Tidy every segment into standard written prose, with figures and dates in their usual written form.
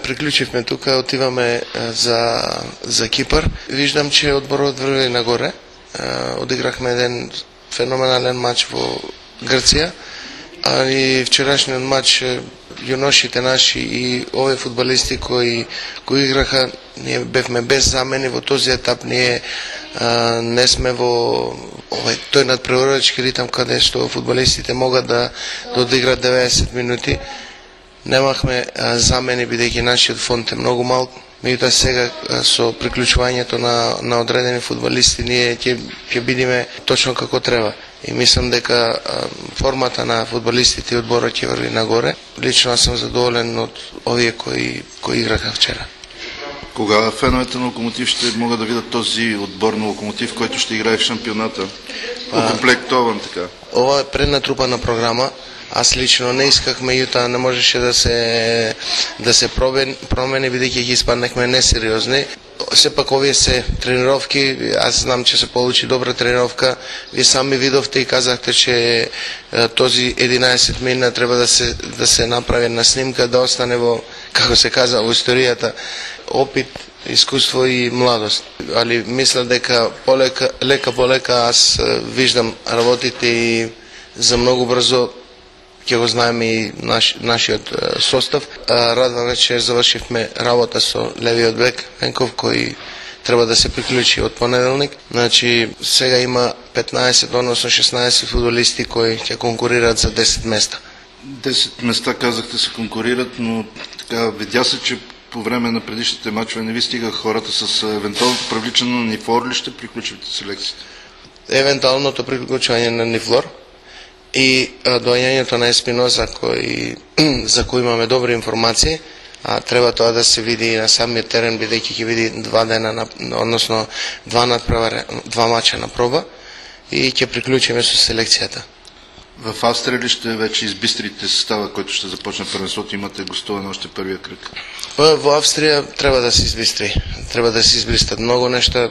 приключивме тука, отиваме за Кипар. Виждам, че одборот върви нагоре. Одиграхме еден феноменален матч во Грција, а и вчерашниот матч јуношите наши и овие фудбалисти кои играха, ние бевме без замени во този етап, ние не сме во тој надпреварувачки ритам каде што фудбалистите могат да одиграат 90 минути. Немахме замени бидејќи нашиот фонд е многу мал. Меѓутоа сега со приклучувањето на одредени фудбалисти ние ќе бидиме точно како треба. И мислам дека формата на фудбалистите и одборот ќе врви нагоре. Лично сум задоволен од овие кои играха вчера. Кога феновете на Локомотив ще могат да видят този отбор на Локомотив, който ще играе в шампионата? Окомплектован така. Ова е преднатрупана програма. Аз лично не исках, меѓутоа не можеше да се промени, бидејќи ги испаднахме несериозни. Сепак овие се тренировки, аз знам че се получи добра тренировка. Вие сами видовте и казахте, че този 11 мина треба да се направи на снимка, да остане во, како се каза, во историјата, опит, искуство и младост. Али мисля дека лека по лека аз виждам работите и за многу брзо ќе го знаеме и нашиот состав. Радваме, че завршивме работа со левиот бек Венков, кој треба да се приклучи од понеделник. Значи, сега има 15, односно 16 фудбалисти кои ќе конкурираат за 10 места. 10 места казахте се конкурират, но така видя се, че по време на предишните мачове не ви стига хората с евентуалното привличане на Нифлор ли ще приключите селекцията? Евентуалното приключвање на Нифлор и доаѓањето на Еспиноза за кој имаме добри информации, треба тоа да се види и на самиот терен, бидејќи ќе види 2 дена, односно 2 мача на проба и ќе приклучиме со селекцијата. В Австрия ли ще вече избистрите състава, който ще започне първенството? Имате гостуване още първия кръг. Во Австрия треба да се избистри. Треба да се избристат много неща.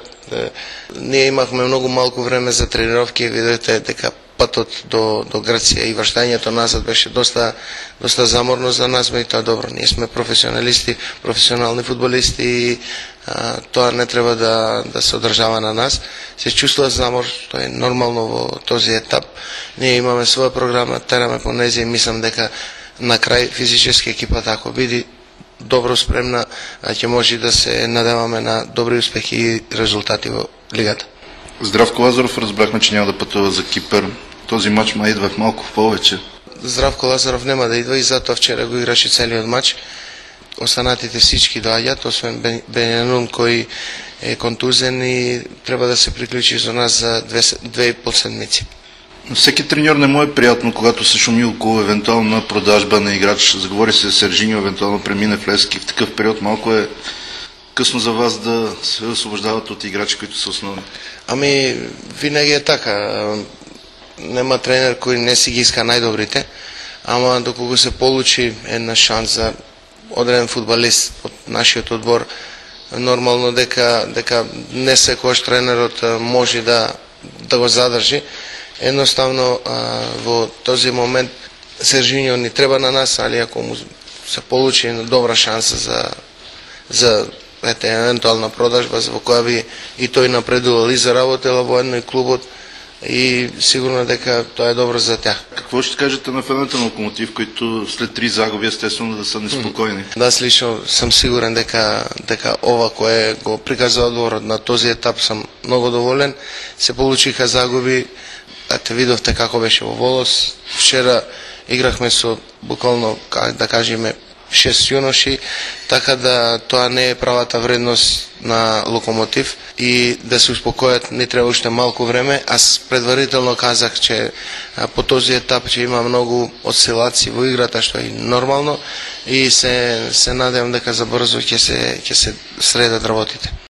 Ние имахме много малко време за тренировки. Видите дека пътот до Грција и вращањето назад беше доста заморно за нас, но и тоа добро. Ние сме професионалисти, професионални фудбалисти и тоа не треба да се одржава на нас. Се чувствува замор, тоа е нормално во този етап. Ние имаме своја програма, тераме по нези и мислам дека на крај физички екипата, ако биде добро спремна, ќе може да се надеваме на добри успехи и резултати во лигата. Здравко Лазаров, разбрахме, че няма да пътува за Кипър. Този матч ма идва в малко повече. Здравко Лазаров нема да идва и затоа вчера го играше целиот матч. Останатите всички доаѓаат, освен Бенјанун кој е контузен и треба да се приклучи за нас за 2,5 седмици. Всеки треньор не му е приятно, когато се шуми около евентуална продажба на играч. Заговори се Сержиньо, евентуално премине в Левски. В такъв период малко е късно за вас да се освобождават от играчи, които са основни. Ами, винаги е така. Нема тренер кој не си ги иска најдобрите, ама доколку се получи една шанс за одреден фудбалист од нашиот одбор, нормално дека не секојаш тренерот може да го задржи. Едноставно во този момент Сержиньо ни треба на нас, али ако му се получи една добра шанса за евентуална продажба во која би и тој напредувал и заработела во едно и клубот, и сигурно дека тоа е добро за тях. Какво ще кажете на феновете на Локомотив, които след 3 загуби естествено да са неспокойни? Да, аз лично съм сигурен дека ова кое го приказа одговорот на този етап сум много доволен. Се получиха загуби, а те видовте како беше во Волос. Вчера играхме со буквално, да кажеме, 6 юноши, така да тоа не е правата вредност на Локомотив и да се успокоят, не треба уште малку време. Аз предварително казах, че по този етап че има многу осцилации во играта, што е нормално и се надевам дека забрзо ќе се средат работите.